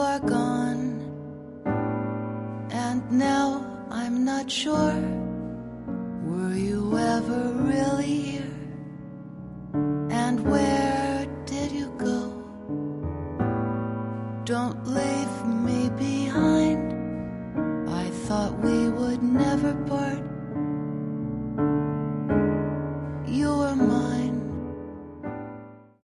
are gone, and now I'm not sure, were you ever really here? And where did you go? Don't leave me behind. I thought we would never part.